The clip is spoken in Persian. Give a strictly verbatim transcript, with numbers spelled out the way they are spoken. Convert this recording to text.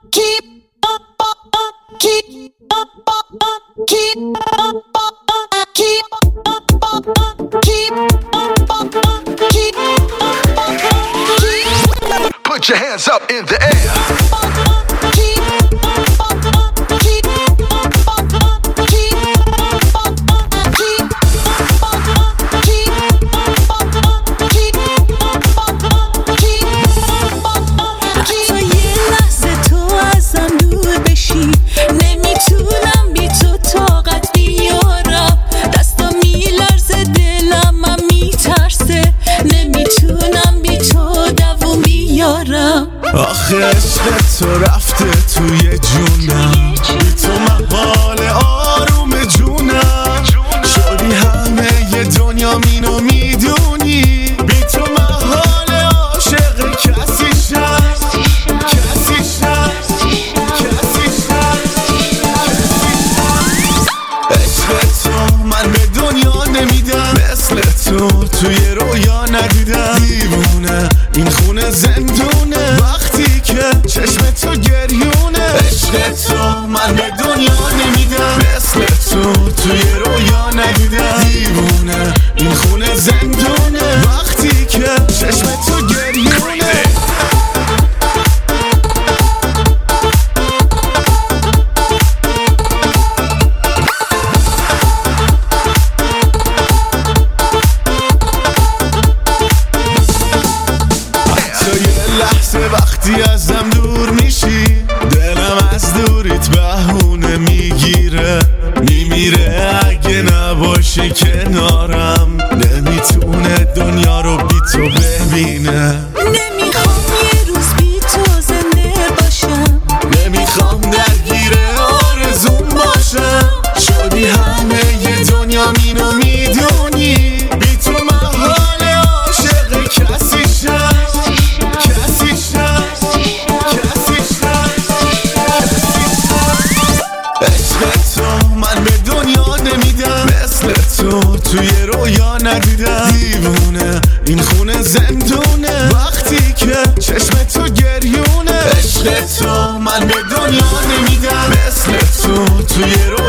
keep keep keep keep keep keep Put your hands up in the air. آخه عشق تو رفته توی جونم، بی تو محال آروم جونم، شدی همه ی دنیا مینو میدونی، بی تو محال عاشق کسی شم کسی شم کسی شم. عشق تو من به دنیا نمیدم، مثل تو توی رویا ندیدم، دیوونه این خونه زندونه وقتی که چشم تو گریونه. عشق تو من به دنیا نمیدم، مثل تو توی رویا ندیدم، دیوونه این خونه زندونه وقتی که چشم تو گریونه. وقتی ازم دور میشی دلم از دوریت بهونه میگیره، میمیره اگه نباشی کنارم، نمیتونه دنیا رو بی تو ببینه. نمیخوام یه روز بی تو زنده باشم، نمیخوام درگیر آرزوم باشم، شدی همه ی دنیا مینو میدونی، بی تو محال عاشق کسی شم کسی شم کسی شم. عشق تو من به دنیا نمیدم، مثل تو توی رویا ندیدم، دیوونه این خونه زندونه وقتی که چشم تو گریونه. عشق تو من به دنیا نمیدم، مثل تو توی رویا